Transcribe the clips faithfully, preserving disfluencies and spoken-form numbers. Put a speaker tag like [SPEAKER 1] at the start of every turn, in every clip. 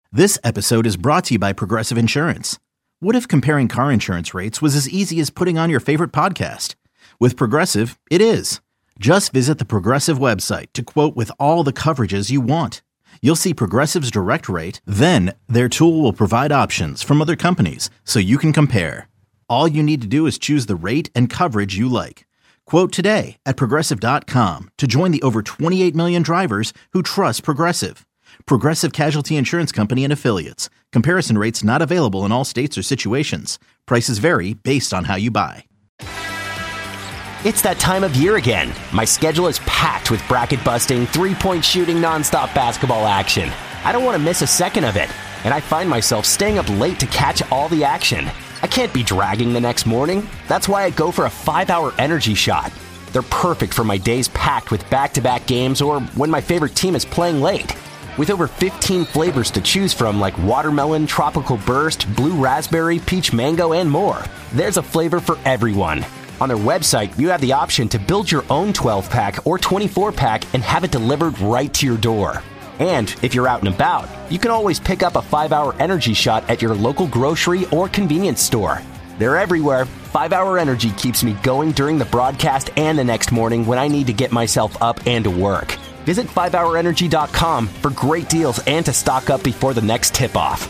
[SPEAKER 1] This episode is brought to you by Progressive Insurance. What if comparing car insurance rates was as easy as putting on your favorite podcast? With Progressive, it is. Just visit the Progressive website to quote with all the coverages you want. You'll see Progressive's direct rate, then their tool will provide options from other companies so you can compare. All you need to do is choose the rate and coverage you like. Quote today at progressive dot com to join the over twenty-eight million drivers who trust Progressive. Progressive Casualty Insurance Company and Affiliates. Comparison rates not available in all states or situations. Prices vary based on how you buy.
[SPEAKER 2] It's that time of year again. My schedule is packed with bracket-busting, three-point shooting, nonstop basketball action. I don't want to miss a second of it, and I find myself staying up late to catch all the action. I can't be dragging the next morning. That's why I go for a five-hour energy shot. They're perfect for my days packed with back-to-back games or when my favorite team is playing late. With over fifteen flavors to choose from like watermelon, tropical burst, blue raspberry, peach mango, and more, there's a flavor for everyone. On their website, you have the option to build your own twelve-pack or twenty-four-pack and have it delivered right to your door. And if you're out and about, you can always pick up a five-hour energy shot at your local grocery or convenience store. They're everywhere. five-hour Energy keeps me going during the broadcast and the next morning when I need to get myself up and to work. Visit five hour energy dot com for great deals and to stock up before the next tip-off.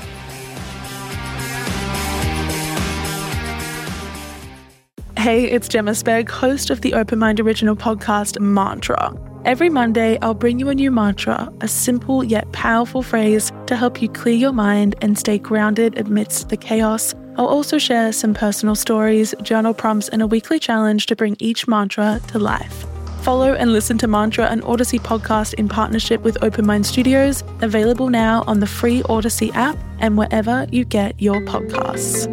[SPEAKER 3] Hey, it's Gemma Spegg, host of the Open Mind original podcast, Mantra. Every Monday, I'll bring you a new mantra, a simple yet powerful phrase to help you clear your mind and stay grounded amidst the chaos. I'll also share some personal stories, journal prompts, and a weekly challenge to bring each mantra to life. Follow and listen to Mantra, an Odyssey podcast in partnership with Open Mind Studios, available now on the free Odyssey app and wherever you get your podcasts.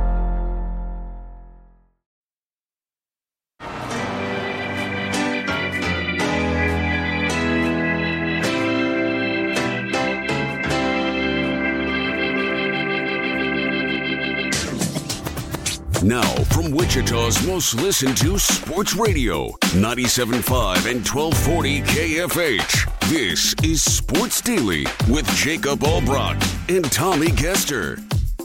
[SPEAKER 4] Now, from Wichita's most listened to sports radio, ninety-seven point five and twelve forty K F H. This is Sports Daily with Jacob Albrock and Tommy Kester.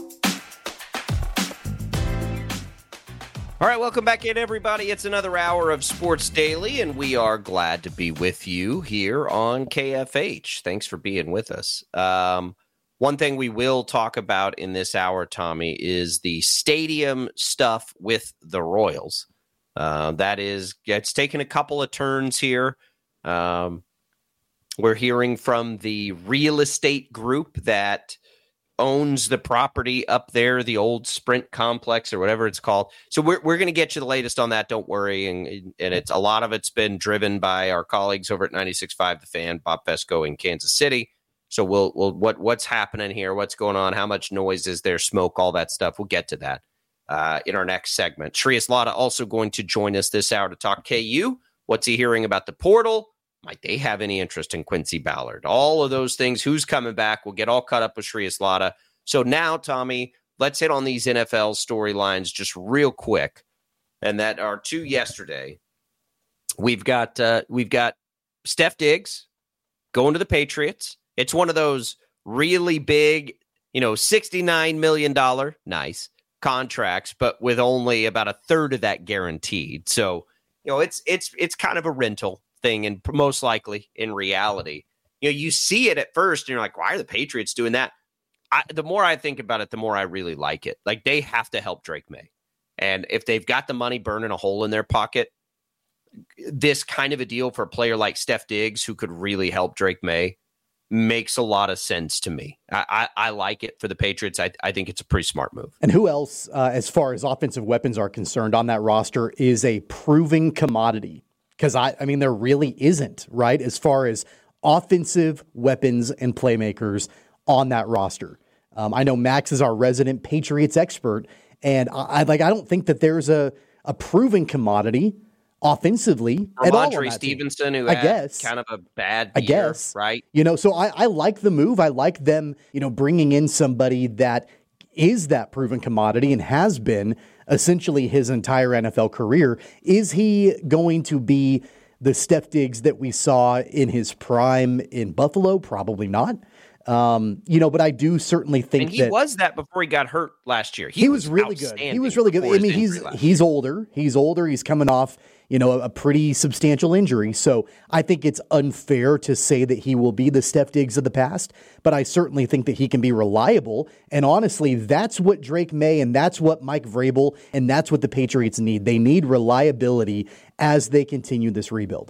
[SPEAKER 5] All right, welcome back in, everybody. It's another hour of Sports Daily, and we are glad to be with you here on K F H. Thanks for being with us. Um, One thing we will talk about in this hour, Tommy, is the stadium stuff with the Royals. Uh, that is, it's taken a couple of turns here. Um, we're hearing from the real estate group that owns the property up there, the old Sprint complex or whatever it's called. So we're we're going to get you the latest on that. Don't worry. And, and it's a lot of it's been driven by our colleagues over at ninety-six point five The Fan, Bob Fesco in Kansas City. So we'll, we'll what what's happening here, what's going on, how much noise is there, smoke, all that stuff. We'll get to that uh, in our next segment. Shreyas Laddha also going to join us this hour to talk K U. What's he hearing about the portal? Might they have any interest in Quincy Ballard? All of those things. Who's coming back? We'll get all caught up with Shreyas Laddha. So now, Tommy, let's hit on these N F L storylines just real quick, and that are two yesterday. We've got uh, we've got Steph Diggs going to the Patriots. It's one of those really big, you know, sixty-nine million dollars, nice, contracts, but with only about a third of that guaranteed. So, you know, it's it's it's kind of a rental thing, and most likely in reality. You know, you see it at first, and you're like, why are the Patriots doing that? I, the more I think about it, the more I really like it. Like, they have to help Drake May. And if they've got the money burning a hole in their pocket, this kind of a deal for a player like Steph Diggs, who could really help Drake May, makes a lot of sense to me. I, I, I like it for the Patriots. I, I think it's a pretty smart move.
[SPEAKER 6] And who else, uh, as far as offensive weapons are concerned on that roster, is a proving commodity? Because, I, I mean, there really isn't, right, as far as offensive weapons and playmakers on that roster. Um, I know Max is our resident Patriots expert, and I, I like I don't think that there's a, a proven commodity offensively at all.
[SPEAKER 5] Ramondre Stevenson,
[SPEAKER 6] team.
[SPEAKER 5] who
[SPEAKER 6] I
[SPEAKER 5] had
[SPEAKER 6] guess,
[SPEAKER 5] kind of a bad
[SPEAKER 6] I
[SPEAKER 5] year,
[SPEAKER 6] guess,
[SPEAKER 5] right?
[SPEAKER 6] You know, so I, I like the move. I like them, you know, bringing in somebody that is that proven commodity and has been essentially his entire N F L career. Is he going to be the Steph Diggs that we saw in his prime in Buffalo? Probably not. Um, you know, but I do certainly think
[SPEAKER 5] and he
[SPEAKER 6] that
[SPEAKER 5] was that before he got hurt last year. He,
[SPEAKER 6] he was,
[SPEAKER 5] was
[SPEAKER 6] really good. He was really good. I mean, he's he's older. He's older. He's coming off, you know, a, a pretty substantial injury. So I think it's unfair to say that he will be the Steph Diggs of the past, but I certainly think that he can be reliable. And honestly, that's what Drake May and that's what Mike Vrabel and that's what the Patriots need. They need reliability as they continue this rebuild.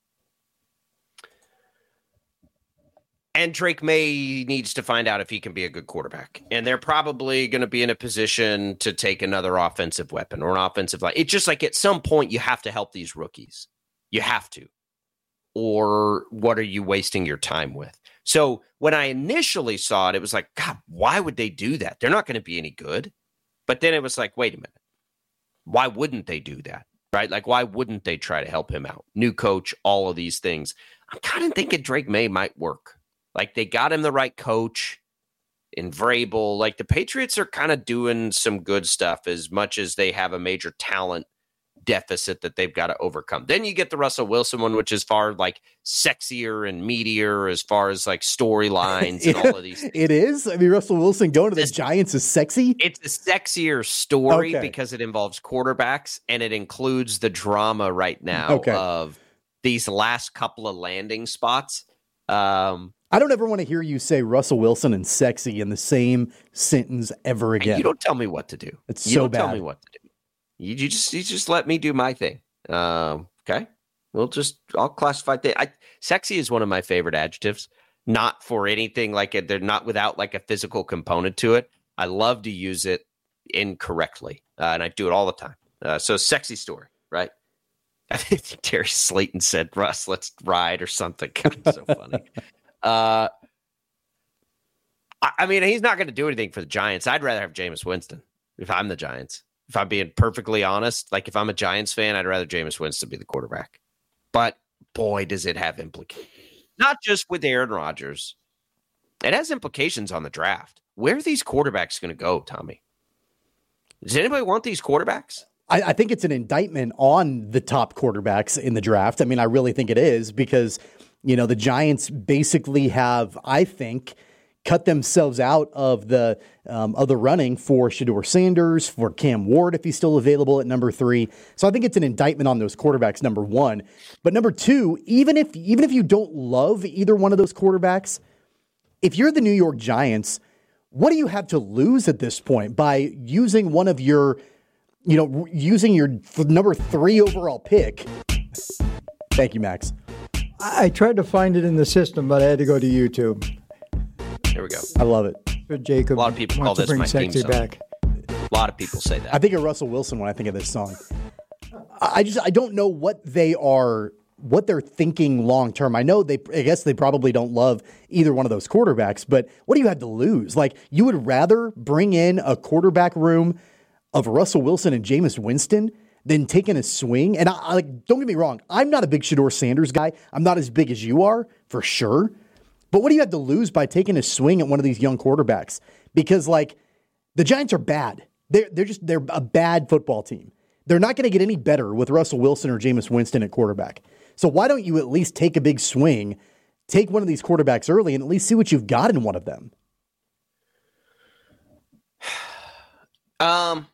[SPEAKER 5] And Drake May needs to find out if he can be a good quarterback. And they're probably going to be in a position to take another offensive weapon or an offensive line. It's just like at some point you have to help these rookies. You have to. Or what are you wasting your time with? So when I initially saw it, it was like, God, why would they do that? They're not going to be any good. But then it was like, wait a minute. Why wouldn't they do that? Right? Like, why wouldn't they try to help him out? New coach, all of these things. I'm kind of thinking Drake May might work. Like, they got him the right coach in Vrabel. Like, the Patriots are kind of doing some good stuff as much as they have a major talent deficit that they've got to overcome. Then you get the Russell Wilson one, which is far, like, sexier and meatier as far as, like, storylines and all of these things.
[SPEAKER 6] It is? I mean, Russell Wilson going to the
[SPEAKER 5] It's,
[SPEAKER 6] Giants is sexy?
[SPEAKER 5] It's a sexier story
[SPEAKER 6] Okay.
[SPEAKER 5] because it involves quarterbacks, and it includes the drama right now
[SPEAKER 6] Okay.
[SPEAKER 5] of these last couple of landing spots. Um
[SPEAKER 6] I don't ever want to hear you say Russell Wilson and sexy in the same sentence ever again.
[SPEAKER 5] You don't tell me what to do.
[SPEAKER 6] It's
[SPEAKER 5] you
[SPEAKER 6] so
[SPEAKER 5] don't
[SPEAKER 6] bad.
[SPEAKER 5] tell me what to do. You, you just you just let me do my thing. Um, okay, we'll just I'll classify that. I sexy is one of my favorite adjectives. Not for anything like it. They're not without like a physical component to it. I love to use it incorrectly, uh, and I do it all the time. Uh, so sexy story, right? I think Terry Slayton said, "Russ, let's ride" or something. God, so funny. Uh, I, I mean, he's not going to do anything for the Giants. I'd rather have Jameis Winston if I'm the Giants. If I'm being perfectly honest, like if I'm a Giants fan, I'd rather Jameis Winston be the quarterback. But boy, does it have implications. Not just with Aaron Rodgers. It has implications on the draft. Where are these quarterbacks going to go, Tommy? Does anybody want these quarterbacks?
[SPEAKER 6] I, I think it's an indictment on the top quarterbacks in the draft. I mean, I really think it is because, you know, the Giants basically have, I think, cut themselves out of the um, of the running for Shedeur Sanders, for Cam Ward if he's still available at number three. So I think it's an indictment on those quarterbacks, number one. But number two, even if even if you don't love either one of those quarterbacks, if you're the New York Giants, what do you have to lose at this point by using one of your, you know, using your number three overall pick? Thank you, Max.
[SPEAKER 7] I tried to find it in the system, but I had to go to YouTube.
[SPEAKER 5] There we go.
[SPEAKER 6] I love it.
[SPEAKER 7] But Jacob
[SPEAKER 5] A lot of people
[SPEAKER 7] wants
[SPEAKER 5] call
[SPEAKER 7] to
[SPEAKER 5] this
[SPEAKER 7] bring
[SPEAKER 5] my theme
[SPEAKER 7] sexy
[SPEAKER 5] song.
[SPEAKER 7] back.
[SPEAKER 5] A lot of people say that.
[SPEAKER 6] I think of Russell Wilson when I think of this song. I just I don't know what they are, what they're thinking long term. I know they, I guess they probably don't love either one of those quarterbacks, but what do you have to lose? Like, you would rather bring in a quarterback room of Russell Wilson and Jameis Winston than taking a swing. And I, I like, don't get me wrong, I'm not a big Shedeur Sanders guy. I'm not as big as you are, for sure. But what do you have to lose by taking a swing at one of these young quarterbacks? Because, like, the Giants are bad. They're, they're just, they're a bad football team. They're not going to get any better with Russell Wilson or Jameis Winston at quarterback. So why don't you at least take a big swing, take one of these quarterbacks early, and at least see what you've got in one of them?
[SPEAKER 5] Um,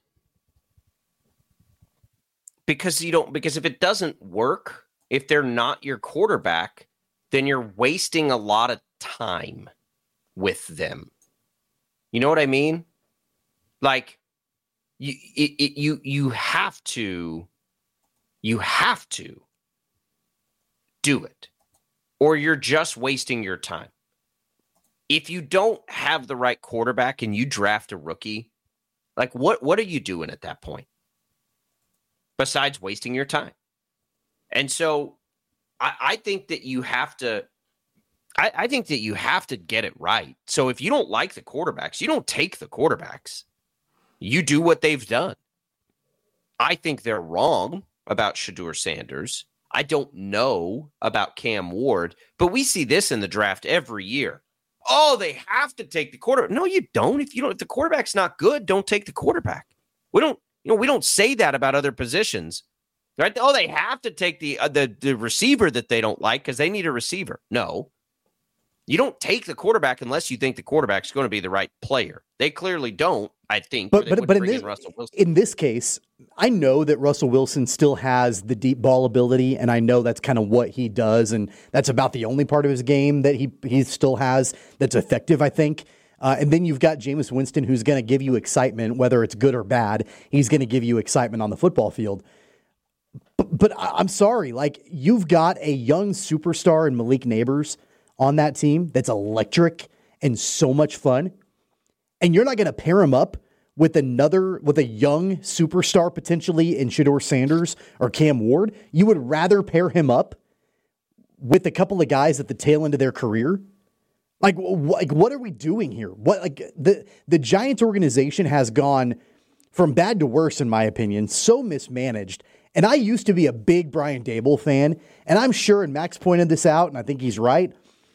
[SPEAKER 5] because you don't, because if it doesn't work, if they're not your quarterback, then you're wasting a lot of time with them. You know what I mean? Like, you, it, it, you, you have to, you have to do it, or you're just wasting your time. If you don't have the right quarterback and you draft a rookie, like what, what are you doing at that point? Besides wasting your time. And so I, I think that you have to, I, I think that you have to get it right. So if you don't like the quarterbacks, you don't take the quarterbacks. You do what they've done. I think they're wrong about Shedeur Sanders. I don't know about Cam Ward, but we see this in the draft every year. Oh, they have to take the quarterback. No, you don't. If you don't, if the quarterback's not good, don't take the quarterback. We don't, you know, we don't say that about other positions, right? Oh, they have to take the uh, the the receiver that they don't like because they need a receiver. No, You don't take the quarterback unless you think the quarterback's going to be the right player. They clearly don't, I think.
[SPEAKER 6] But but, but in, this, in, in this case, I know that Russell Wilson still has the deep ball ability, and I know that's kind of what he does, and that's about the only part of his game that he, he still has that's effective, I think. Uh, and then you've got Jameis Winston, who's going to give you excitement, whether it's good or bad. He's going to give you excitement on the football field. But, but I'm sorry, like, you've got a young superstar in Malik Neighbors on that team that's electric and so much fun, and you're not going to pair him up with another, with a young superstar potentially in Shedeur Sanders or Cam Ward. You would rather pair him up with a couple of guys at the tail end of their career. Like, like, what are we doing here? What, like, the the Giants organization has gone from bad to worse, in my opinion, so mismanaged. And I used to be a big Brian Daboll fan, and I'm sure, and Max pointed this out, and I think he's right,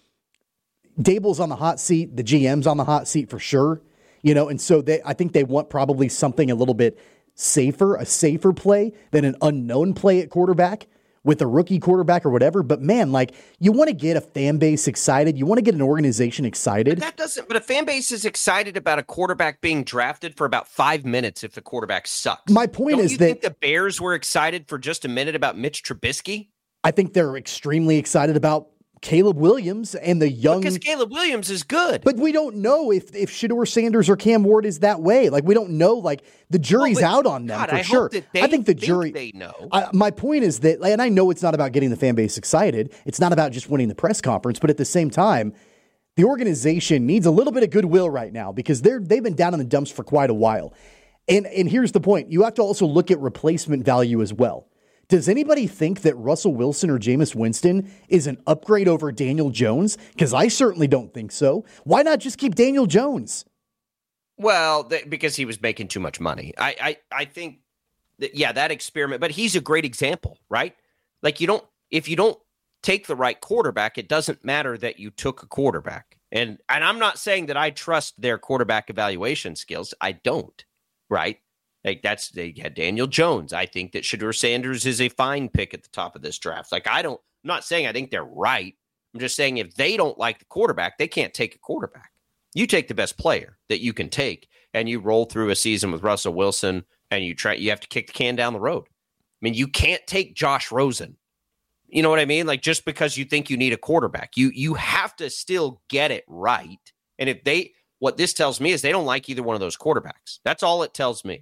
[SPEAKER 6] Daboll's on the hot seat, the G M's on the hot seat for sure, you know, and so they, I think they want probably something a little bit safer, a safer play than an unknown play at quarterback with a rookie quarterback or whatever. But man, like, you want to get a fan base excited. You want to get an organization excited.
[SPEAKER 5] But that doesn't, but a fan base is excited about a quarterback being drafted for about five minutes if the quarterback sucks.
[SPEAKER 6] My point
[SPEAKER 5] Don't
[SPEAKER 6] is
[SPEAKER 5] you
[SPEAKER 6] that
[SPEAKER 5] think the Bears were excited for just a minute about Mitch Trubisky?
[SPEAKER 6] I think they're extremely excited about Caleb Williams and the young.
[SPEAKER 5] Because Caleb Williams is good.
[SPEAKER 6] But we don't know if, if Shedeur Sanders or Cam Ward is that way. Like, we don't know. Like, the jury's
[SPEAKER 5] well,
[SPEAKER 6] out on them
[SPEAKER 5] God,
[SPEAKER 6] for
[SPEAKER 5] I
[SPEAKER 6] sure.
[SPEAKER 5] Hope that they
[SPEAKER 6] I think the
[SPEAKER 5] think
[SPEAKER 6] jury.
[SPEAKER 5] They know.
[SPEAKER 6] I, my point is that, and I know it's not about getting the fan base excited. It's not about just winning the press conference. But at the same time, the organization needs a little bit of goodwill right now because they're they've been down in the dumps for quite a while. And and here's the point: you have to also look at replacement value as well. Does anybody think that Russell Wilson or Jameis Winston is an upgrade over Daniel Jones? Because I certainly don't think so. Why not just keep Daniel Jones?
[SPEAKER 5] Well, th- because he was making too much money. I, I, I think, that, yeah, that experiment, but he's a great example, right? Like, you don't, if you don't take the right quarterback, it doesn't matter that you took a quarterback. And, and I'm not saying that I trust their quarterback evaluation skills. I don't, right? Like, that's, they had Daniel Jones. I think that Shedeur Sanders is a fine pick at the top of this draft. Like, I don't, I'm not saying I think they're right. I'm just saying if they don't like the quarterback, they can't take a quarterback. You take the best player that you can take, and you roll through a season with Russell Wilson, and you try, you have to kick the can down the road. I mean, you can't take Josh Rosen. You know what I mean? Like, just because you think you need a quarterback, you, you have to still get it right. And if they, what this tells me is they don't like either one of those quarterbacks. That's all it tells me.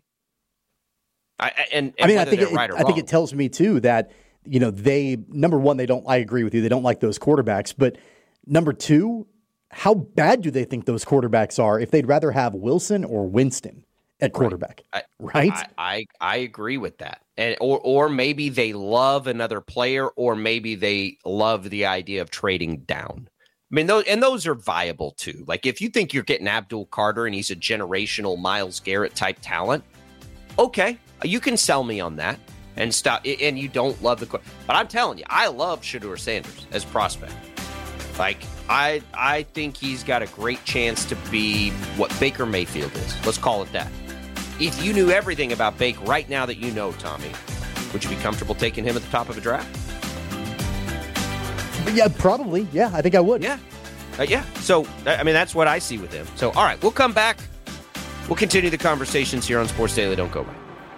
[SPEAKER 5] I, and, and
[SPEAKER 6] I mean, I think it,
[SPEAKER 5] right
[SPEAKER 6] I think it tells me too that, you know, they, number one, they don't, I agree with you. They don't like those quarterbacks, but number two, how bad do they think those quarterbacks are if they'd rather have Wilson or Winston at quarterback?
[SPEAKER 5] Right. I,
[SPEAKER 6] right?
[SPEAKER 5] I, I, I agree with that. And, or, or maybe they love another player, or maybe they love the idea of trading down. I mean, those, and those are viable too. Like, if you think you're getting Abdul Carter and he's a generational Myles Garrett type talent, okay, you can sell me on that and stop. And you don't love the, but I'm telling you, I love Shedeur Sanders as prospect. Like, I, I think he's got a great chance to be what Baker Mayfield is. Let's call it that. If you knew everything about Baker right now that you know, Tommy, would you be comfortable taking him at the top of a draft?
[SPEAKER 6] Yeah, probably. Yeah, I think I would.
[SPEAKER 5] Yeah, uh, yeah. So, I mean, that's what I see with him. So, all right, we'll come back. We'll continue the conversations here on Sports Daily. Don't go away.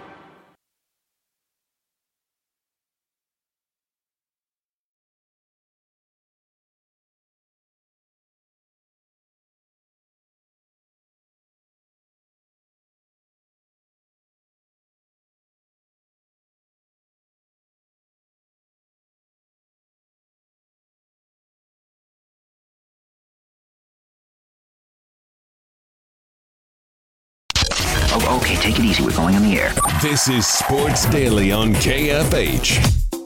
[SPEAKER 8] Oh, okay, take it easy. We're going on the air.
[SPEAKER 4] This is Sports Daily on K F H.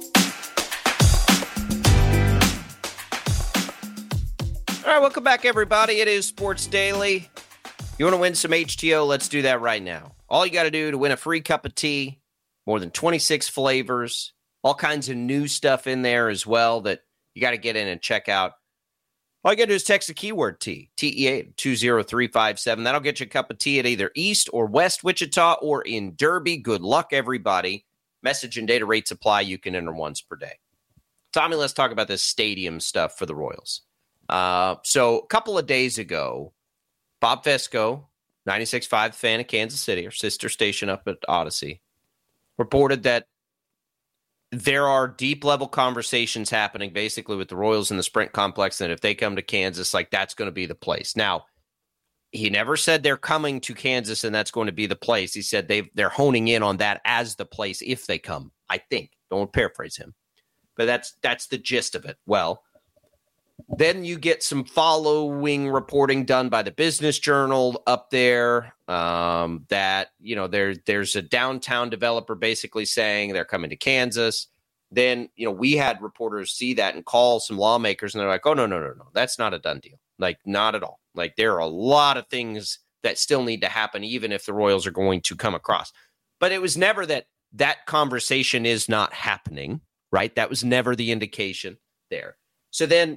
[SPEAKER 5] All right, welcome back, everybody. It is Sports Daily. You want to win some H T O? Let's do that right now. All you got to do to win a free cup of tea, more than twenty-six flavors, all kinds of new stuff in there as well that you got to get in and check out. All you got to do is text the keyword T, T E A, two zero three five seven. That'll get you a cup of tea at either East or West Wichita or in Derby. Good luck, everybody. Message and data rates apply. You can enter once per day. Tommy, let's talk about this stadium stuff for the Royals. Uh, so a couple of days ago, Bob Fescoe, ninety-six point five fan of Kansas City, our sister station up at Odyssey, reported that there are deep-level conversations happening basically with the Royals in the Sprint complex, and if they come to Kansas, like that's going to be the place. Now, he never said they're coming to Kansas and that's going to be the place. He said they they're honing in on that as the place if they come, I think. Don't paraphrase him. But that's that's the gist of it. Well, then you get some following reporting done by the Business Journal up there um, that, you know, there, there's a downtown developer basically saying they're coming to Kansas. Then, you know, we had reporters see that and call some lawmakers and they're like, oh, no, no, no, no, that's not a done deal. Like, not at all. Like, there are a lot of things that still need to happen, even if the Royals are going to come across. But it was never that that conversation is not happening, right? That was never the indication there. So then,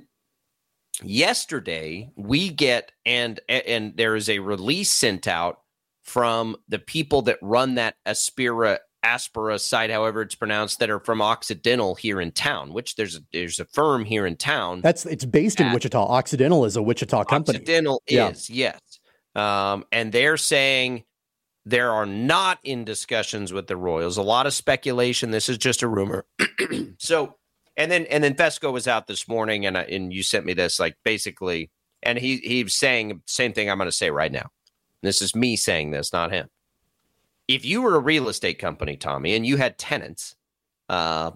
[SPEAKER 5] yesterday, we get, and and there is a release sent out from the people that run that Aspira, Aspira site, however it's pronounced, that are from Occidental here in town, which there's a, there's a firm here in town.
[SPEAKER 6] That's It's based in Wichita. Occidental is a Wichita company.
[SPEAKER 5] Occidental yeah. is, yes. Um, and they're saying there are not in discussions with the Royals. A lot of speculation. This is just a rumor. So, And then and then Fescoe was out this morning, and I, and you sent me this, like, basically, and he he was saying the same thing I'm going to say right now. This is me saying this, not him. If you were a real estate company, Tommy, and you had tenants, uh,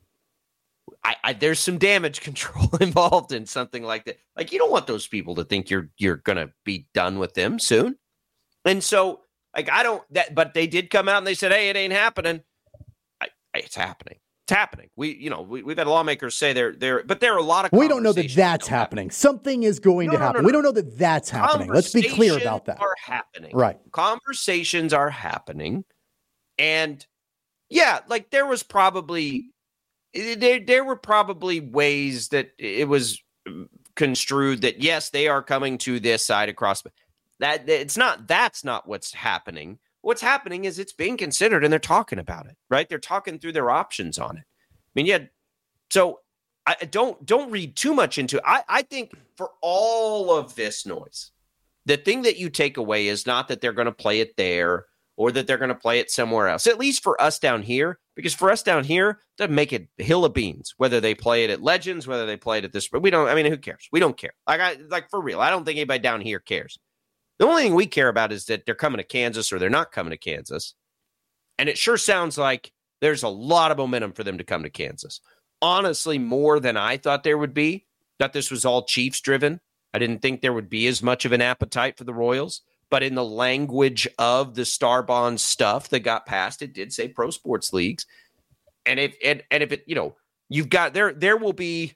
[SPEAKER 5] I, I, there's some damage control involved in something like that. Like, you don't want those people to think you're you're going to be done with them soon. And so, like, I don't that, but they did come out and they said, hey, it ain't happening. I, it's happening. It's happening. We, you know, we, we've had lawmakers say they're there, but there are a lot of.
[SPEAKER 6] We don't know that that's happening. Something is going
[SPEAKER 5] no,
[SPEAKER 6] to
[SPEAKER 5] no,
[SPEAKER 6] happen.
[SPEAKER 5] No, no,
[SPEAKER 6] we don't know that that's happening. Let's be clear about that.
[SPEAKER 5] Are happening.
[SPEAKER 6] Right.
[SPEAKER 5] Conversations are happening, and yeah, like there was probably there there were probably ways that it was construed that yes, they are coming to this side across. That it's not. That's not what's happening. What's happening is it's being considered and they're talking about it, right? They're talking through their options on it. I mean, yeah. So I don't don't read too much into it. I, I think for all of this noise, the thing that you take away is not that they're going to play it there or that they're going to play it somewhere else, at least for us down here, because for us down here, it doesn't make it a hill of beans, whether they play it at Legends, whether they play it at this, but we don't, I mean, who cares? We don't care. Like, I, like for real, I don't think anybody down here cares. The only thing we care about is that they're coming to Kansas or they're not coming to Kansas. And it sure sounds like there's a lot of momentum for them to come to Kansas. Honestly, more than I thought there would be. Thought this was all Chiefs driven. I didn't think there would be as much of an appetite for the Royals. But in the language of the Star Bond stuff that got passed, it did say pro sports leagues. And if and, and if it, you know, you've got there there will be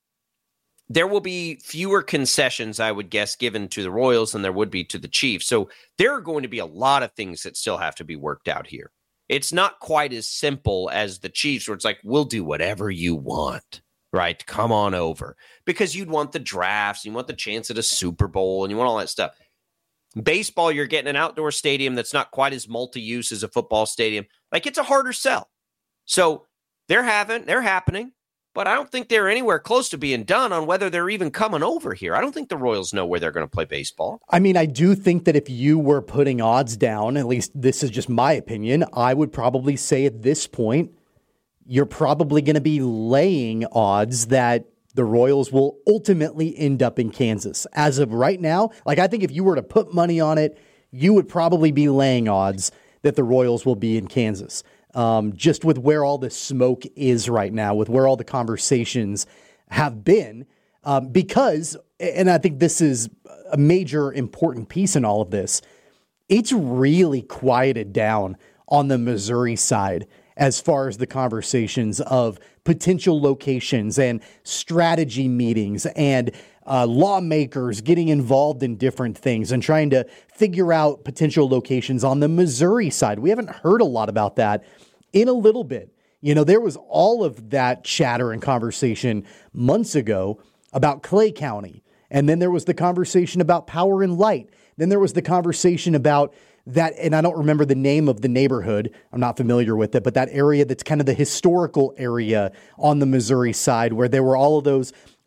[SPEAKER 5] There will be fewer concessions, I would guess, given to the Royals than there would be to the Chiefs. So there are going to be a lot of things that still have to be worked out here. It's not quite as simple as the Chiefs, where it's like, we'll do whatever you want, right? Come on over. Because you'd want the drafts, you want the chance at a Super Bowl, and you want all that stuff. Baseball, you're getting an outdoor stadium that's not quite as multi-use as a football stadium. Like, it's a harder sell. So they're having, they're happening. But I don't think they're anywhere close to being done on whether they're even coming over here. I don't think the Royals know where they're going to play baseball.
[SPEAKER 6] I mean, I do think that if you were putting odds down, at least this is just my opinion, I would probably say at this point, you're probably going to be laying odds that the Royals will ultimately end up in Kansas. As of right now, like I think if you were to put money on it, you would probably be laying odds that the Royals will be in Kansas. Um, just with where all the smoke is right now, with where all the conversations have been, um, because, and I think this is a major important piece in all of this, it's really quieted down on the Missouri side as far as the conversations of potential locations and strategy meetings and uh, lawmakers getting involved in different things and trying to figure out potential locations on the Missouri side. We haven't heard a lot about that in a little bit. You know, there was all of that chatter and conversation months ago about Clay County. And then there was the conversation about Power and Light. Then there was the conversation about that, and I don't remember the name of the neighborhood. I'm not familiar with it, but that area that's kind of the historical area on the Missouri side where there were all of those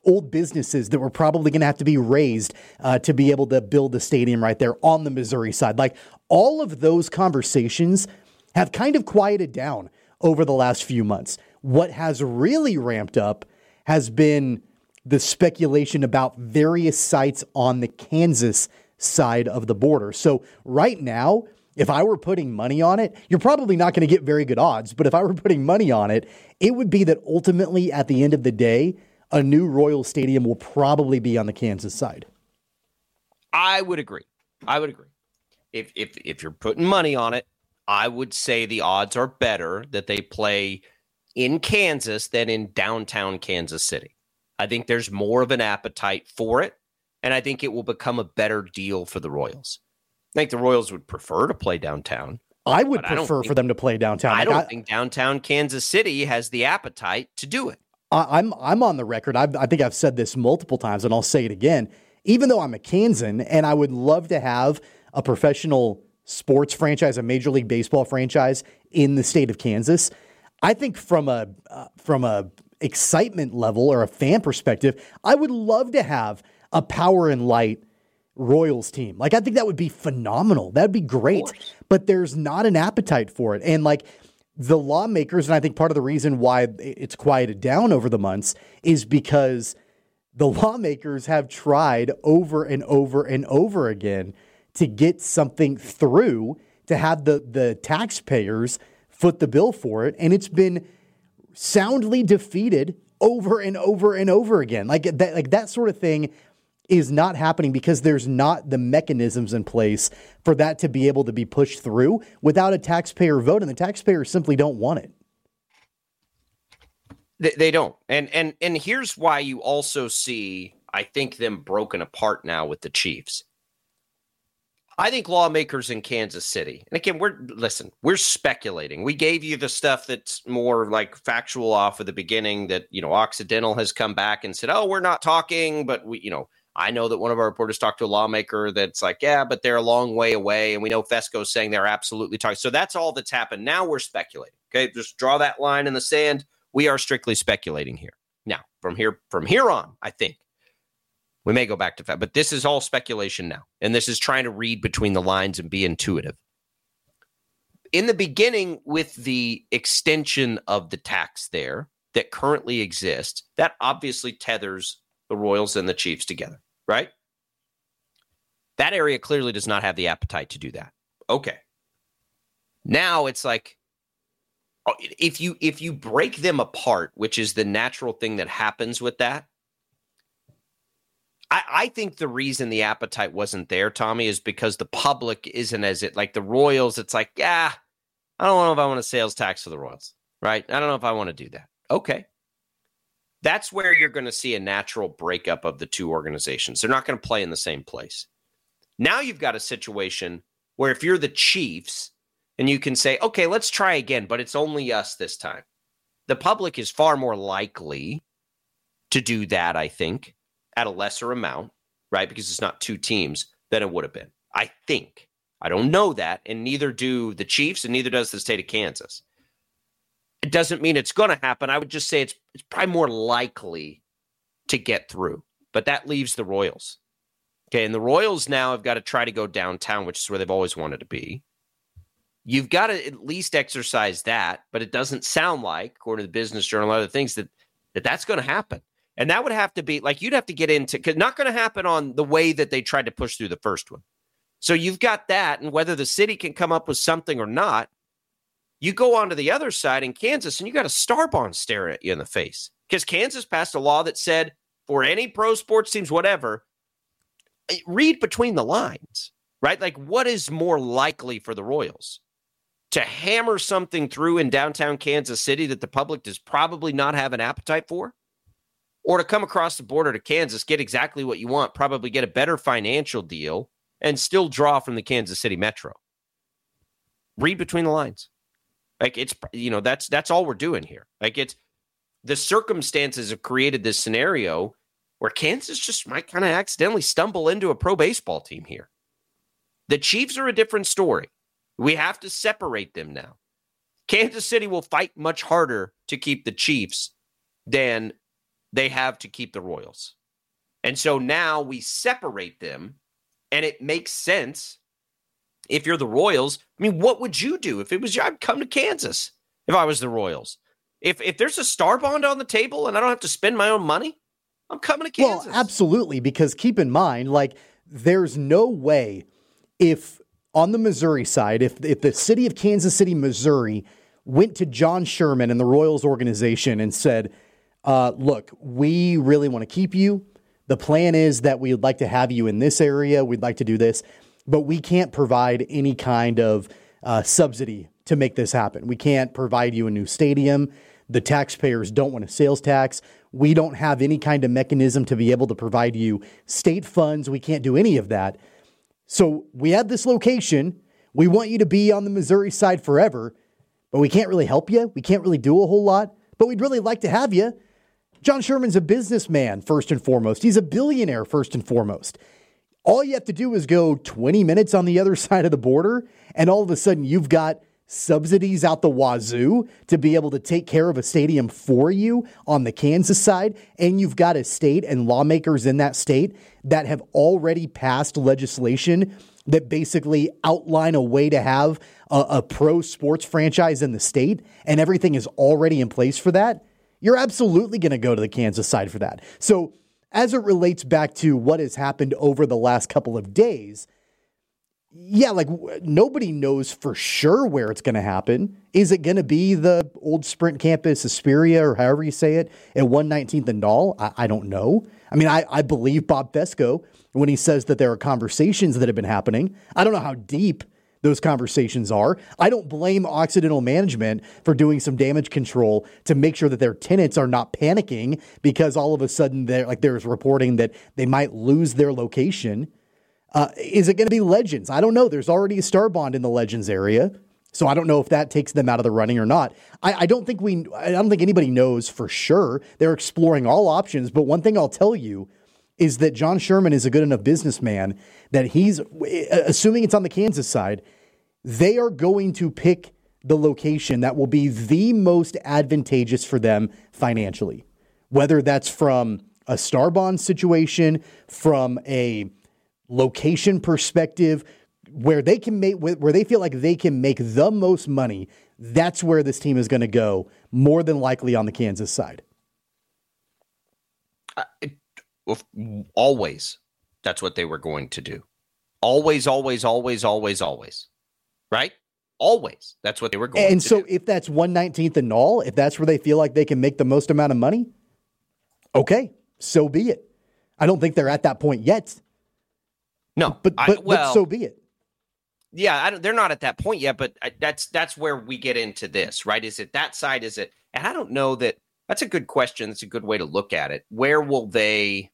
[SPEAKER 6] old businesses that were probably going to have to be raised uh, to be able to build the stadium right there on the Missouri side. Like, all of those conversations have kind of quieted down over the last few months. What has really ramped up has been the speculation about various sites on the Kansas side of the border. So right now, if I were putting money on it, you're probably not going to get very good odds, but if I were putting money on it, it would be that ultimately at the end of the day, a new Royal Stadium will probably be on the Kansas side.
[SPEAKER 5] I would agree. I would agree. If if if you're putting money on it, I would say the odds are better that they play in Kansas than in downtown Kansas City. I think there's more of an appetite for it, and I think it will become a better deal for the Royals. I think the Royals would prefer to play downtown.
[SPEAKER 6] I would prefer
[SPEAKER 5] I think,
[SPEAKER 6] for them to play downtown.
[SPEAKER 5] I
[SPEAKER 6] like
[SPEAKER 5] don't
[SPEAKER 6] I,
[SPEAKER 5] think downtown Kansas City has the appetite to do it.
[SPEAKER 6] I, I'm I'm on the record. I've, I think I've said this multiple times, and I'll say it again. Even though I'm a Kansan, and I would love to have a professional sports franchise, a Major League Baseball franchise in the state of Kansas, I think from a uh, from a excitement level or a fan perspective, I would love to have a Power and Light Royals team. Like, I think that would be phenomenal. That'd be great. But there's not an appetite for it. And like the lawmakers, and I think part of the reason why it's quieted down over the months is because the lawmakers have tried over and over and over again to get something through to have the, the taxpayers foot the bill for it. And it's been soundly defeated over and over and over again. Like that, like that sort of thing is not happening because there's not the mechanisms in place for that to be able to be pushed through without a taxpayer vote. And the taxpayers simply don't want it.
[SPEAKER 5] They, they don't. And, and, and here's why you also see, I think, them broken apart now with the Chiefs. I think lawmakers in Kansas City, and again, we're, listen, we're speculating. We gave you the stuff that's more like factual off of the beginning that, you know, Occidental has come back and said, oh, we're not talking, but we, you know, I know that one of our reporters talked to a lawmaker that's like, yeah, but they're a long way away. And we know Fesco's saying they're absolutely talking. So that's all that's happened. Now we're speculating. Okay. Just draw that line in the sand. We are strictly speculating here. Now, from here, from here on, I think we may go back to fact, but this is all speculation now. And this is trying to read between the lines and be intuitive. In the beginning, with the extension of the tax there that currently exists, that obviously tethers the Royals and the Chiefs together, right? That area clearly does not have the appetite to do that. Okay. Now it's like, if you if you break them apart, which is the natural thing that happens with that, I, I think the reason the appetite wasn't there, Tommy, is because the public isn't as it, like the Royals, it's like, yeah, I don't know if I want a sales tax for the Royals, right? I don't know if I want to do that. Okay. That's where you're going to see a natural breakup of the two organizations. They're not going to play in the same place. Now you've got a situation where if you're the Chiefs and you can say, okay, let's try again, but it's only us this time. The public is far more likely to do that, I think, at a lesser amount, right? Because it's not two teams than it would have been. I think. I don't know that, and neither do the Chiefs, and neither does the state of Kansas. It doesn't mean it's going to happen. I would just say it's it's probably more likely to get through. But that leaves the Royals. Okay, and the Royals now have got to try to go downtown, which is where they've always wanted to be. You've got to at least exercise that, but it doesn't sound like, according to the Business Journal and other things, that, that that's going to happen. And that would have to be, like, you'd have to get into, because not going to happen on the way that they tried to push through the first one. So you've got that, and whether the city can come up with something or not, you go on to the other side in Kansas, and you got a star bond staring at you in the face. Because Kansas passed a law that said, for any pro sports teams, whatever, read between the lines, right? Like, what is more likely for the Royals? To hammer something through in downtown Kansas City that the public does probably not have an appetite for? Or to come across the border to Kansas, get exactly what you want, probably get a better financial deal, and still draw from the Kansas City Metro? Read between the lines. Like, it's, you know, that's that's all we're doing here. Like, it's, the circumstances have created this scenario where Kansas just might kind of accidentally stumble into a pro baseball team here. The Chiefs are a different story. We have to separate them now. Kansas City will fight much harder to keep the Chiefs than they have to keep the Royals. And so now we separate them, and it makes sense. If you're the Royals, I mean, what would you do? If it was you, I'd come to Kansas if I was the Royals. If if there's a star bond on the table and I don't have to spend my own money, I'm coming to Kansas.
[SPEAKER 6] Well, absolutely, because keep in mind, like, there's no way if on the Missouri side, if if the city of Kansas City, Missouri, went to John Sherman and the Royals organization and said, uh, look, we really want to keep you. The plan is that we would like to have you in this area. We'd like to do this, but we can't provide any kind of uh, subsidy to make this happen. We can't provide you a new stadium. The taxpayers don't want a sales tax. We don't have any kind of mechanism to be able to provide you state funds. We can't do any of that. So we have this location. We want you to be on the Missouri side forever, but we can't really help you. We can't really do a whole lot, but we'd really like to have you. John Sherman's a businessman, first and foremost. He's a billionaire, first and foremost. All you have to do is go twenty minutes on the other side of the border, and all of a sudden you've got subsidies out the wazoo to be able to take care of a stadium for you on the Kansas side, and you've got a state and lawmakers in that state that have already passed legislation that basically outline a way to have a, a pro sports franchise in the state, and everything is already in place for that. You're absolutely going to go to the Kansas side for that. So as it relates back to what has happened over the last couple of days, yeah, like nobody knows for sure where it's going to happen. Is it going to be the old Sprint campus, Hesperia, or however you say it, at one nineteenth and Dahl? I, I don't know. I mean, I, I believe Bob Fesco when he says that there are conversations that have been happening. I don't know how deep those conversations are. I don't blame Occidental management for doing some damage control to make sure that their tenants are not panicking because all of a sudden they're like there's reporting that they might lose their location. Uh, is it going to be Legends? I don't know. There's already a star bond in the Legends area, so I don't know if that takes them out of the running or not. I, I don't think we. I don't think anybody knows for sure. They're exploring all options, but one thing I'll tell you is that John Sherman is a good enough businessman that he's, assuming it's on the Kansas side, they are going to pick the location that will be the most advantageous for them financially, whether that's from a star bond situation, from a location perspective, where they can make, where they feel like they can make the most money. That's where this team is going to go, more than likely on the Kansas side.
[SPEAKER 5] Uh, it, always, that's what they were going to do. Always, always, always, always, always. Right? Always. That's what they were going
[SPEAKER 6] and
[SPEAKER 5] to
[SPEAKER 6] so
[SPEAKER 5] do.
[SPEAKER 6] If that's one nineteenth and Null, if that's where they feel like they can make the most amount of money, okay, so be it. I don't think they're at that point yet.
[SPEAKER 5] No,
[SPEAKER 6] but but,
[SPEAKER 5] I, well,
[SPEAKER 6] but so be it.
[SPEAKER 5] Yeah, I don't, they're not at that point yet, but I, that's that's where we get into this, right? Is it that side? Is it? And I don't know that. That's a good question. That's a good way to look at it. Where will they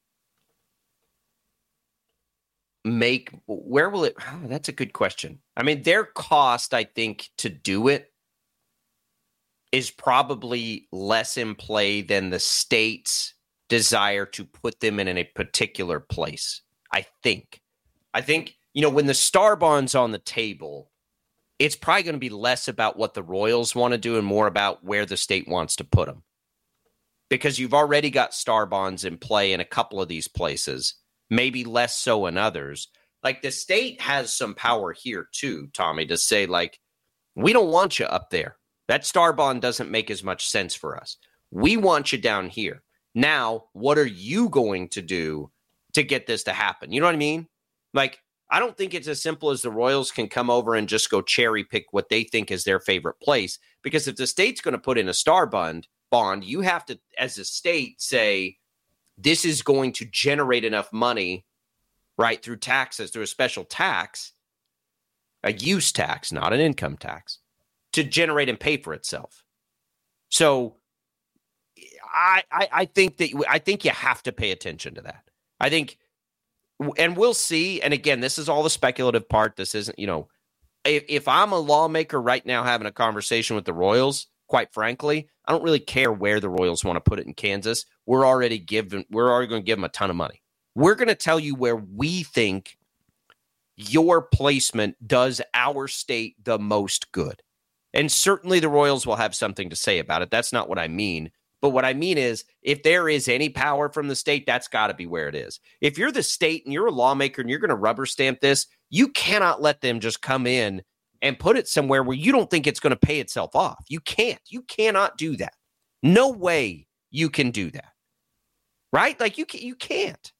[SPEAKER 5] make? Where will it? Oh, that's a good question. I mean, their cost, I think, to do it is probably less in play than the state's desire to put them in a particular place. I think. I think, you know, when the star bond's on the table, it's probably going to be less about what the Royals want to do and more about where the state wants to put them. Because you've already got star bonds in play in a couple of these places, maybe less so in others. Like the state has some power here too, Tommy, to say like, we don't want you up there. That star bond doesn't make as much sense for us. We want you down here. Now, what are you going to do to get this to happen? You know what I mean? Like, I don't think it's as simple as the Royals can come over and just go cherry pick what they think is their favorite place. Because if the state's going to put in a star bond, bond, you have to, as a state, say, this is going to generate enough money, right, through taxes, through a special tax, a use tax, not an income tax, to generate and pay for itself. So I, I, I think that I think you have to pay attention to that. I think, and we'll see. And again, this is all the speculative part. This isn't, you know, if, if I'm a lawmaker right now having a conversation with the Royals, quite frankly, I don't really care where the Royals want to put it in Kansas. We're already giving, we're already going to give them a ton of money. We're going to tell you where we think your placement does our state the most good. And certainly the Royals will have something to say about it. That's not what I mean. But what I mean is, if there is any power from the state, that's got to be where it is. If you're the state and you're a lawmaker and you're going to rubber stamp this, you cannot let them just come in and put it somewhere where you don't think it's going to pay itself off. You can't. You cannot do that. No way you can do that. Right? Like you can, you can't.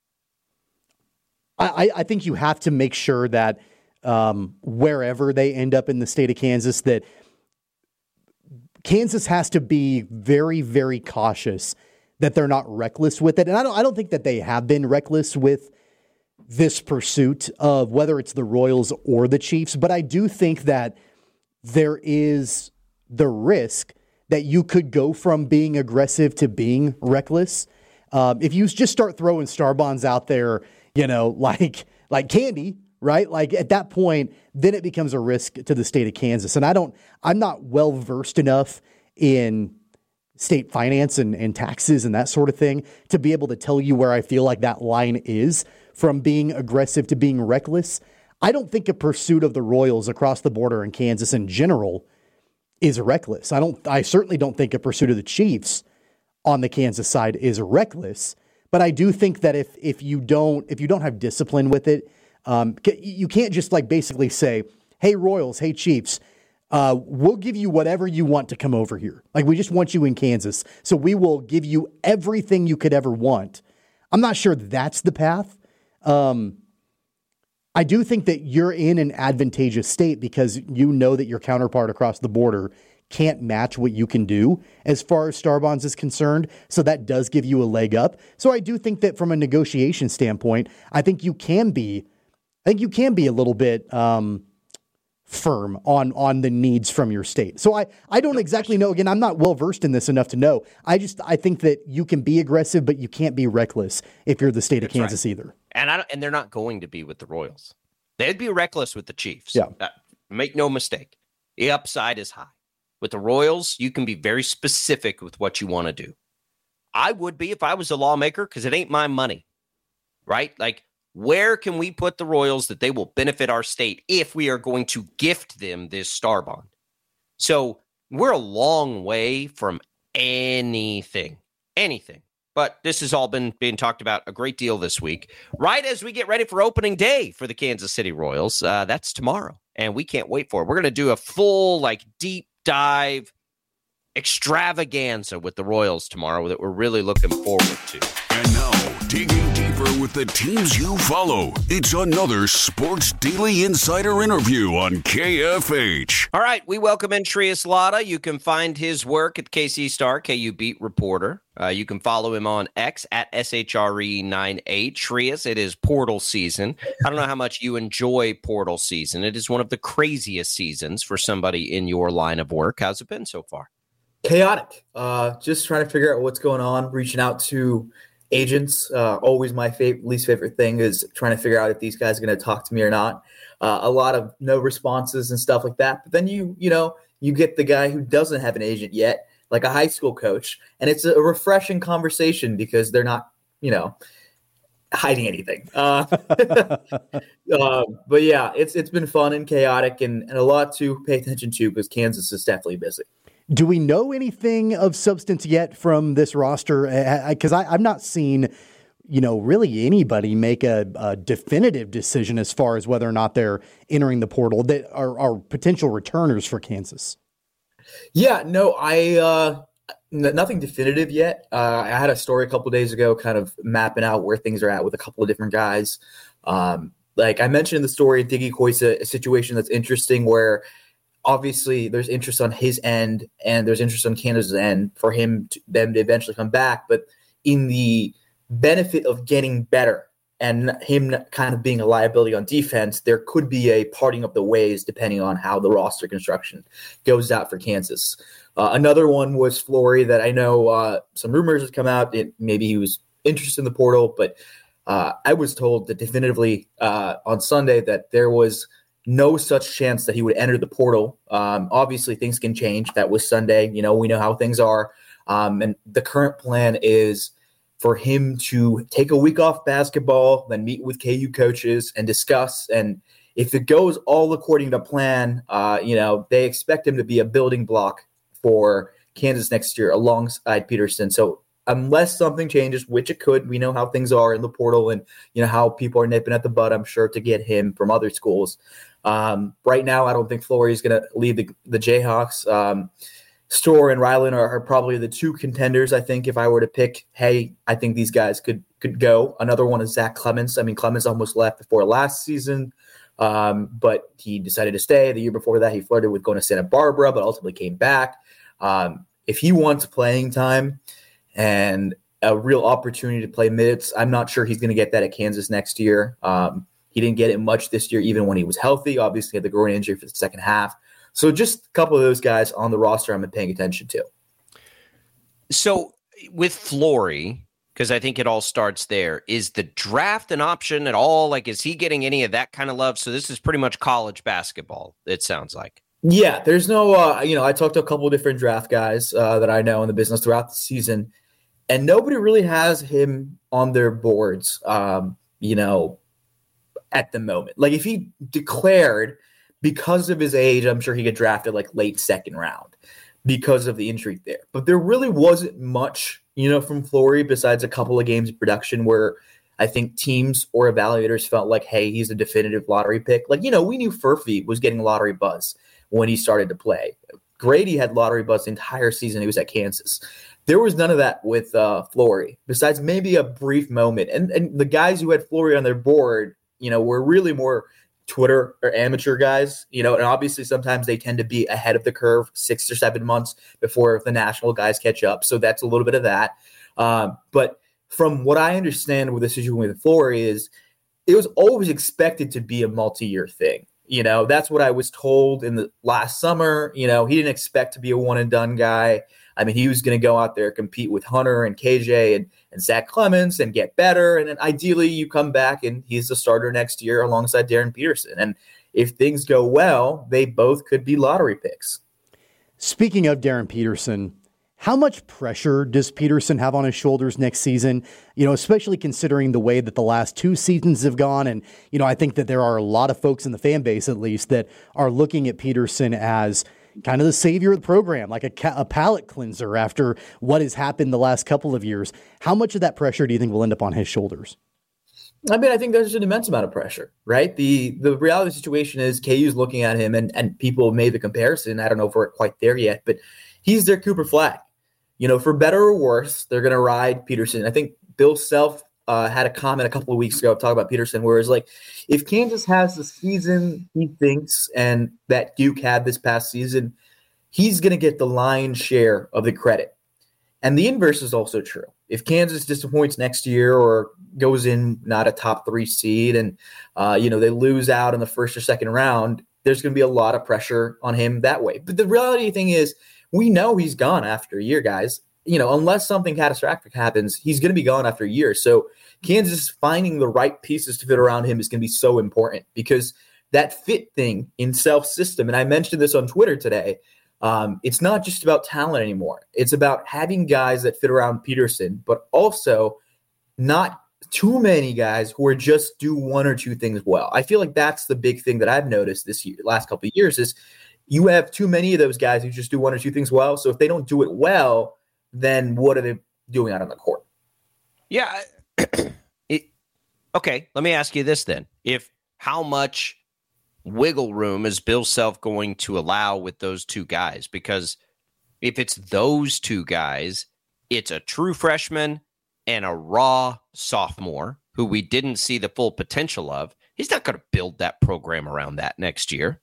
[SPEAKER 6] I, I think you have to make sure that um, wherever they end up in the state of Kansas, that Kansas has to be very, very cautious that they're not reckless with it. And I don't I don't think that they have been reckless with this pursuit of whether it's the Royals or the Chiefs. But I do think that there is the risk that you could go from being aggressive to being reckless. Um, if you just start throwing star bonds out there, you know, like like candy, right? Like at that point, then it becomes a risk to the state of Kansas. And I don't, I'm not well versed enough in state finance and, and taxes and that sort of thing to be able to tell you where I feel like that line is from being aggressive to being reckless. I don't think a pursuit of the Royals across the border in Kansas in general is reckless. I don't, I certainly don't think a pursuit of the Chiefs on the Kansas side is reckless. But I do think that if if you don't if you don't have discipline with it, um, you can't just like basically say, "Hey Royals, hey Chiefs, uh, we'll give you whatever you want to come over here. Like we just want you in Kansas, so we will give you everything you could ever want." I'm not sure that's the path. Um, I do think that you're in an advantageous state because you know that your counterpart across the border can't match what you can do as far as star bonds is concerned. So that does give you a leg up. So I do think that from a negotiation standpoint, I think you can be, I think you can be a little bit um, firm on, on the needs from your state. So I, I don't exactly know. Again, I'm not well versed in this enough to know. I just, I think that you can be aggressive, but you can't be reckless if you're the state
[SPEAKER 5] That's
[SPEAKER 6] of Kansas
[SPEAKER 5] right.
[SPEAKER 6] either.
[SPEAKER 5] And I don't, and they're not going to be with the Royals. They'd be reckless with the Chiefs.
[SPEAKER 6] Yeah.
[SPEAKER 5] Uh, make no mistake. The upside is high. With the Royals, you can be very specific with what you want to do. I would be if I was a lawmaker because it ain't my money, right? Like, where can we put the Royals that they will benefit our state if we are going to gift them this star bond? So we're a long way from anything, anything. But this has all been being talked about a great deal this week, right as we get ready for opening day for the Kansas City Royals. Uh, that's tomorrow, and we can't wait for it. We're going to do a full, like, deep dive extravaganza with the Royals tomorrow that we're really looking forward to.
[SPEAKER 4] And now, digging deeper with the teams you follow, it's another Sports Daily Insider interview on K F H.
[SPEAKER 5] All right, we welcome in Trias Latta. You can find his work at K C Star, K U Beat Reporter. Uh, you can follow him on X at S H R E nine eight. Trias, it is portal season. I don't know how much you enjoy portal season. It is one of the craziest seasons for somebody in your line of work. How's it been so far?
[SPEAKER 9] Chaotic. Uh, just trying to figure out what's going on, reaching out to agents. Uh, always my favorite, least favorite thing is trying to figure out if these guys are going to talk to me or not. Uh, a lot of no responses and stuff like that. But then you, you know, you get the guy who doesn't have an agent yet, like a high school coach, and it's a refreshing conversation because they're not, you know, hiding anything. Uh, uh, but yeah, it's it's been fun and chaotic and, and a lot to pay attention to because Kansas is definitely busy.
[SPEAKER 6] Do we know anything of substance yet from this roster? Because I've not seen, you know, really anybody make a, a definitive decision as far as whether or not they're entering the portal that are, are potential returners for Kansas.
[SPEAKER 9] Yeah, no, I uh, n- nothing definitive yet. Uh, I had a story a couple of days ago kind of mapping out where things are at with a couple of different guys. Um, like I mentioned in the story, Diggy Koisa, a situation that's interesting where obviously there's interest on his end and there's interest on Kansas' end for him to them to eventually come back. But in the benefit of getting better and him kind of being a liability on defense, there could be a parting of the ways depending on how the roster construction goes out for Kansas. Uh, another one was Flory that I know uh, some rumors have come out. It, maybe he was interested in the portal, but uh, I was told that definitively uh, on Sunday that there was no such chance that he would enter the portal. Um, obviously, things can change. That was Sunday. You know, we know how things are. Um, and the current plan is for him to take a week off basketball, then meet with K U coaches and discuss. And if it goes all according to plan, uh, you know, they expect him to be a building block for Kansas next year alongside Peterson. So unless something changes, which it could, we know how things are in the portal and you know how people are nipping at the butt, I'm sure, to get him from other schools. Um, right now, I don't think Flory is going to leave the, the Jayhawks. Um, Storr and Ryland are, are probably the two contenders, I think, if I were to pick, hey, I think these guys could could go. Another one is Zach Clemens. I mean, Clemens almost left before last season, um, but he decided to stay. The year before that, he flirted with going to Santa Barbara, but ultimately came back. Um, if he wants playing time and a real opportunity to play minutes, I'm not sure he's going to get that at Kansas next year. Um, he didn't get it much this year, even when he was healthy. Obviously, he had the groin injury for the second half. So just a couple of those guys on the roster I'm paying attention to.
[SPEAKER 5] So with Flory, because I think it all starts there, is the draft an option at all? Like, is he getting any of that kind of love? So this is pretty much college basketball, it sounds like.
[SPEAKER 9] Yeah, there's no, uh, you know, I talked to a couple of different draft guys uh, that I know in the business throughout the season, and nobody really has him on their boards, um, you know, at the moment. Like, if he declared – because of his age, I'm sure he get drafted like late second round because of the injury there. But there really wasn't much, you know, from Flory besides a couple of games of production where I think teams or evaluators felt like, hey, he's a definitive lottery pick. Like, you know, we knew Furphy was getting lottery buzz when he started to play. Grady had lottery buzz the entire season he was at Kansas. There was none of that with uh, Flory, besides maybe a brief moment. And and the guys who had Flory on their board, you know, were really more Twitter or amateur guys, you know, and obviously sometimes they tend to be ahead of the curve six or seven months before the national guys catch up. So that's a little bit of that. Um, but from what I understand with the situation with Flory is it was always expected to be a multi-year thing. You know, that's what I was told in the last summer. You know, he didn't expect to be a one and done guy. I mean, he was going to go out there, compete with Hunter and K J and, and Zach Clemens and get better. And then ideally you come back and he's the starter next year alongside Darren Peterson. And if things go well, they both could be lottery picks.
[SPEAKER 6] Speaking of Darren Peterson, how much pressure does Peterson have on his shoulders next season? You know, especially considering the way that the last two seasons have gone. And, you know, I think that there are a lot of folks in the fan base, at least, that are looking at Peterson as kind of the savior of the program, like a, ca- a palate cleanser after what has happened the last couple of years. How much of that pressure do you think will end up on his shoulders?
[SPEAKER 9] I mean, I think there's an immense amount of pressure, right? The the reality of the situation is K U's looking at him, and, and people made the comparison. I don't know if we're quite there yet, but he's their Cooper Flagg. You know, for better or worse, they're going to ride Peterson. I think Bill Self uh, had a comment a couple of weeks ago talking about Peterson, where it's like, if Kansas has the season he thinks and that Duke had this past season, he's going to get the lion's share of the credit. And the inverse is also true. If Kansas disappoints next year or goes in not a top three seed and, uh, you know, they lose out in the first or second round, there's going to be a lot of pressure on him that way. But the reality thing is, we know he's gone after a year, guys. You know, unless something catastrophic happens, he's going to be gone after a year. So Kansas finding the right pieces to fit around him is going to be so important, because that fit thing in self-system, and I mentioned this on Twitter today, um, it's not just about talent anymore. It's about having guys that fit around Peterson, but also not too many guys who are just do one or two things well. I feel like that's the big thing that I've noticed this year, last couple of years, is you have too many of those guys who just do one or two things well. So if they don't do it well, then what are they doing out on the court?
[SPEAKER 5] Yeah. it, okay. Let me ask you this then. If how much wiggle room is Bill Self going to allow with those two guys? Because if it's those two guys, it's a true freshman and a raw sophomore who we didn't see the full potential of. He's not going to build that program around that next year.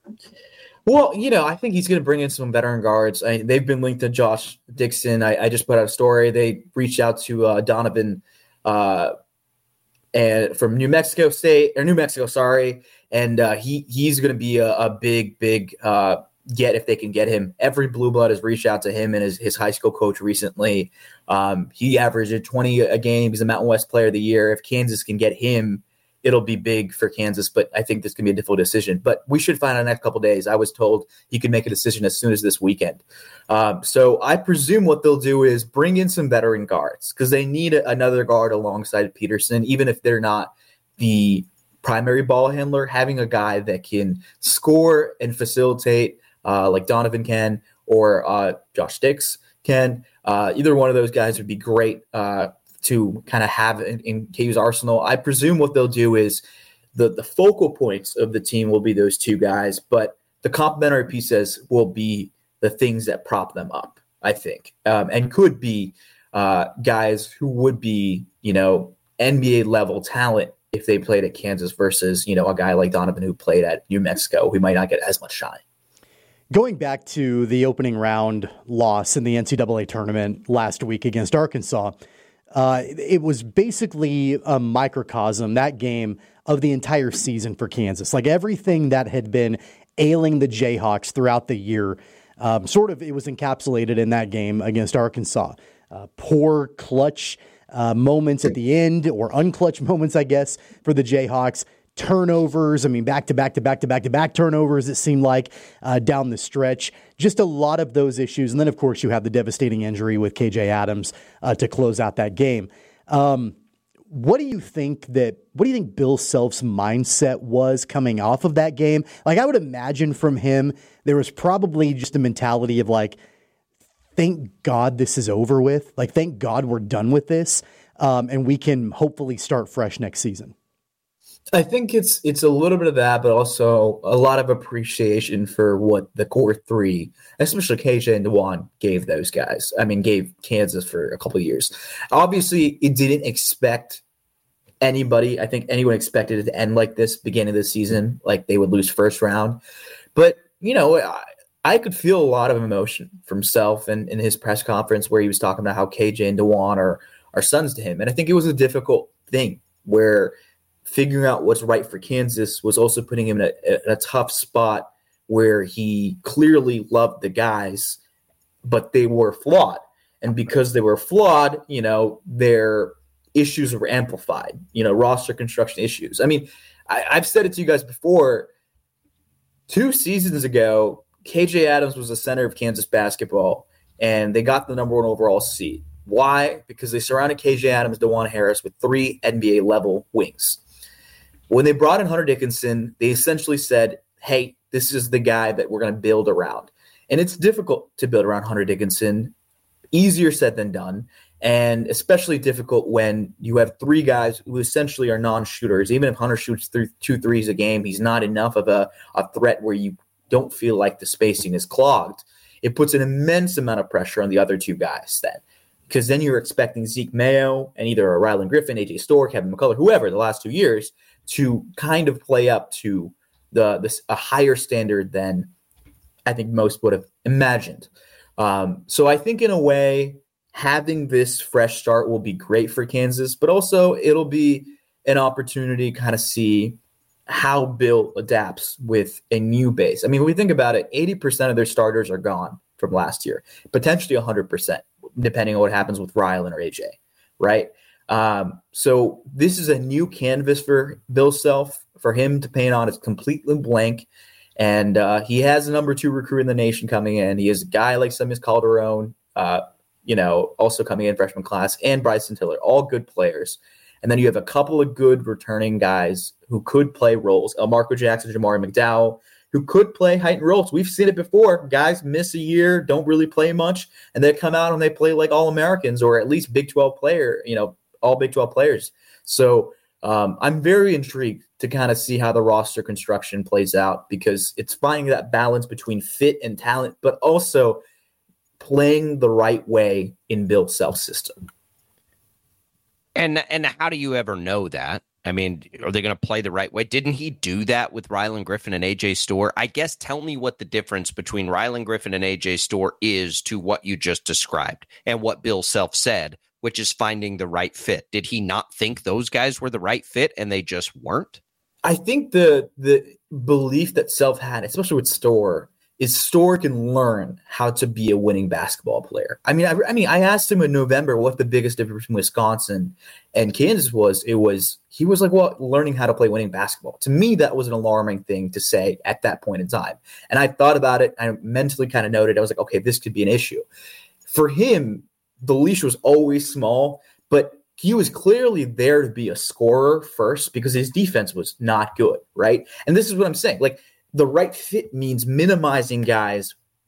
[SPEAKER 9] Well, you know, I think he's going to bring in some veteran guards. I, they've been linked to Josh Dixon. I, I just put out a story. They reached out to uh, Donovan uh, and from New Mexico State or New Mexico, sorry. And uh, he he's going to be a, a big, big uh, get if they can get him. Every Blue Blood has reached out to him and his, his high school coach recently. Um, he averaged twenty a game. He's a Mountain West Player of the Year. If Kansas can get him, it'll be big for Kansas, but I think this can be a difficult decision. But we should find out in the next couple of days. I was told he could make a decision as soon as this weekend. Um, so I presume what they'll do is bring in some veteran guards, because they need a, another guard alongside Peterson, even if they're not the primary ball handler. Having a guy that can score and facilitate uh, like Donovan can, or uh, Josh Dix can. Uh, either one of those guys would be great uh, to kind of have in, in K U's arsenal. I presume what they'll do is the, the focal points of the team will be those two guys, but the complementary pieces will be the things that prop them up, I think, um, and could be uh, guys who would be, you know, N B A level talent if they played at Kansas versus, you know, a guy like Donovan who played at New Mexico who might not get as much shine.
[SPEAKER 6] Going back to the opening round loss in the N C double A tournament last week against Arkansas, uh, it was basically a microcosm, that game, of the entire season for Kansas. Like everything that had been ailing the Jayhawks throughout the year, um, sort of it was encapsulated in that game against Arkansas. Uh, poor clutch uh, moments at the end, or unclutch moments, I guess, for the Jayhawks. Turnovers, I mean, back to back to back to back to back turnovers, it seemed like, uh, down the stretch. Just a lot of those issues. And then, of course, you have the devastating injury with K J Adams uh, to close out that game. Um, what do you think that, what do you think Bill Self's mindset was coming off of that game? Like, I would imagine from him, there was probably just a mentality of like, thank God this is over with. Like, thank God we're done with this. Um, and we can hopefully start fresh next season.
[SPEAKER 9] I think it's it's a little bit of that, but also a lot of appreciation for what the core three, especially K J and DeJuan, gave those guys. I mean, gave Kansas for a couple of years. Obviously, it didn't expect anybody. I think anyone expected it to end like this beginning of the season, like they would lose first round. But, you know, I, I could feel a lot of emotion from Self and in his press conference where he was talking about how K J and DeJuan are, are sons to him. And I think it was a difficult thing where figuring out what's right for Kansas was also putting him in a, in a tough spot where he clearly loved the guys, but they were flawed. And because they were flawed, you know, their issues were amplified, you know, roster construction issues. I mean, I, I've said it to you guys before. Two seasons ago, K J Adams was the center of Kansas basketball, and they got the number one overall seed. Why? Because they surrounded K J Adams, DeJuan Harris with three N B A-level wings. When they brought in Hunter Dickinson, they essentially said, hey, this is the guy that we're going to build around. And it's difficult to build around Hunter Dickinson. Easier said than done. And especially difficult when you have three guys who essentially are non-shooters. Even if Hunter shoots th- two threes a game, he's not enough of a, a threat where you don't feel like the spacing is clogged. It puts an immense amount of pressure on the other two guys then. Because then you're expecting Zeke Mayo and either a Rylan Griffin, A J Storr, Kevin McCullough, whoever the last two years to kind of play up to the this a higher standard than I think most would have imagined. Um, so I think in a way, having this fresh start will be great for Kansas, but also it'll be an opportunity to kind of see how Bill adapts with a new base. I mean, when we think about it, eighty percent of their starters are gone from last year, potentially one hundred percent, depending on what happens with Rylan or A J, right? Um, so this is a new canvas for Bill Self. For him to paint on is completely blank. And uh, he has a number two recruit in the nation coming in. He has a guy like Semis Calderon, uh, you know, also coming in freshman class, and Bryson Tiller, all good players. And then you have a couple of good returning guys who could play roles. Elmarco Jackson, Jamari McDowell, who could play heightened roles. We've seen it before. Guys miss a year, don't really play much, and they come out and they play like All-Americans or at least Big twelve player, you know, all Big twelve players. So um, I'm very intrigued to kind of see how the roster construction plays out, because it's finding that balance between fit and talent, but also playing the right way in Bill Self's system.
[SPEAKER 5] And and how do you ever know that? I mean, are they going to play the right way? Didn't he do that with Rylan Griffin and A J Storr? I guess tell me what the difference between Rylan Griffin and A J Storr is to what you just described and what Bill Self said, which is finding the right fit. Did he not think those guys were the right fit and they just weren't?
[SPEAKER 9] I think the the belief that Self had, especially with Storr, is Storr can learn how to be a winning basketball player. I mean, I, I mean, I asked him in November what the biggest difference between Wisconsin and Kansas was. It was he was like, well, learning how to play winning basketball. To me, that was an alarming thing to say at that point in time. And I thought about it. I mentally kind of noted. I was like, okay, this could be an issue for him. The leash was always small, but he was clearly there to be a scorer first because his defense was not good, right? And this is what I'm saying. Like, the right fit means minimizing guys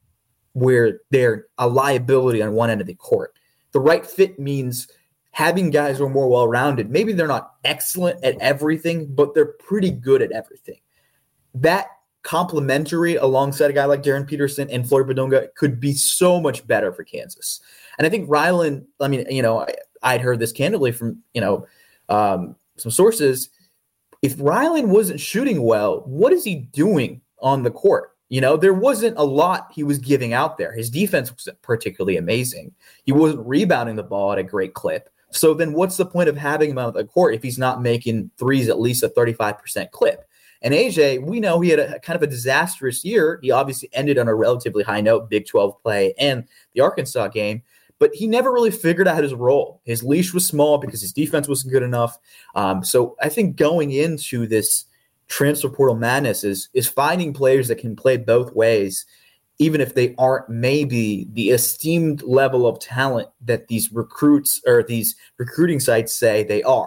[SPEAKER 9] where they're a liability on one end of the court. The right fit means having guys who are more well-rounded. Maybe they're not excellent at everything, but they're pretty good at everything. That complementary alongside a guy like Darren Peterson and Flory Bidunga could be so much better for Kansas. And I think Ryland, I mean, you know, I, I'd heard this candidly from, you know, um, some sources. If Ryland wasn't shooting well, what is he doing on the court? You know, there wasn't a lot he was giving out there. His defense wasn't particularly amazing. He wasn't rebounding the ball at a great clip. So then what's the point of having him on the court if he's not making threes at least a thirty-five percent clip? And A J, we know he had a kind of a disastrous year. He obviously ended on a relatively high note, Big twelve play and the Arkansas game, but he never really figured out his role. His leash was small because his defense wasn't good enough. Um, so I think going into this transfer portal madness is, is finding players that can play both ways, even if they aren't maybe the esteemed level of talent that these recruits or these recruiting sites say they are.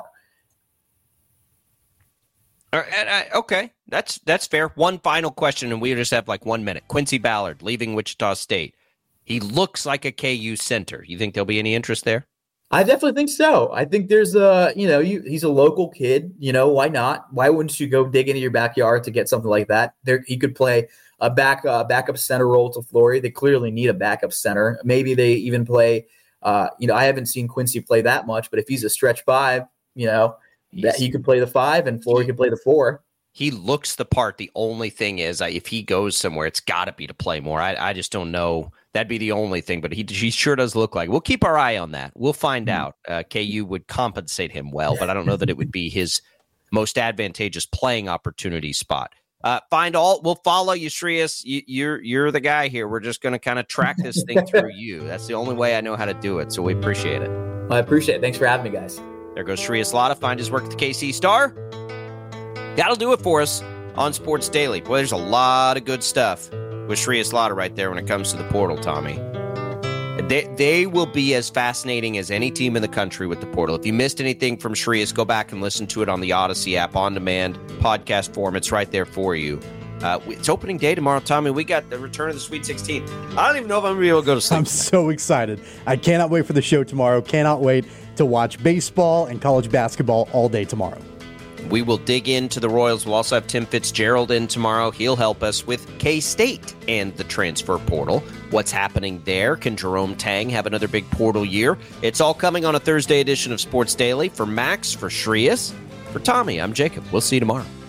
[SPEAKER 5] All right, okay, that's that's fair. One final question, and we just have like one minute. Quincy Ballard leaving Wichita State. He looks like a K U center. You think there'll be any interest there?
[SPEAKER 9] I definitely think so. I think there's a, you know, you, he's a local kid. You know, why not? Why wouldn't you go dig into your backyard to get something like that? There, he could play a back uh, backup center role to Flory. They clearly need a backup center. Maybe they even play. Uh, you know, I haven't seen Quincy play that much, but if he's a stretch five, you know, that he could play the five and Flory could play the four.
[SPEAKER 5] He looks the part. The only thing is, uh, if he goes somewhere, it's got to be to play more. I, I just don't know. That'd be the only thing, but he, he sure does look like. We'll keep our eye on that. We'll find mm-hmm. out. Uh, K U would compensate him well, but I don't know that it would be his most advantageous playing opportunity spot. Uh, find all. We'll follow you, Shreyas. You, you're you're the guy here. We're just going to kind of track this thing through you. That's the only way I know how to do it. So we appreciate it.
[SPEAKER 9] I appreciate it. Thanks for having me, guys.
[SPEAKER 5] There goes Shreyas Laddha. Find his work at the K C Star. That'll do it for us on Sports Daily. Boy, there's a lot of good stuff with Shreyas Laddha right there when it comes to the portal, Tommy. They, they will be as fascinating as any team in the country with the portal. If you missed anything from Shreyas, go back and listen to it on the Odyssey app, on-demand, podcast form. It's right there for you. Uh, it's opening day tomorrow, Tommy. We got the return of the Sweet sixteen. I don't even know if I'm going to be able to go to sleep.
[SPEAKER 6] I'm
[SPEAKER 5] tonight.
[SPEAKER 6] so excited. I cannot wait for the show tomorrow. Cannot wait to watch baseball and college basketball all day tomorrow.
[SPEAKER 5] We will dig into the Royals. We'll also have Tim Fitzgerald in tomorrow. He'll help us with K-State and the transfer portal. What's happening there? Can Jerome Tang have another big portal year? It's all coming on a Thursday edition of Sports Daily. For Max, for Shreyas, for Tommy, I'm Jacob. We'll see you tomorrow.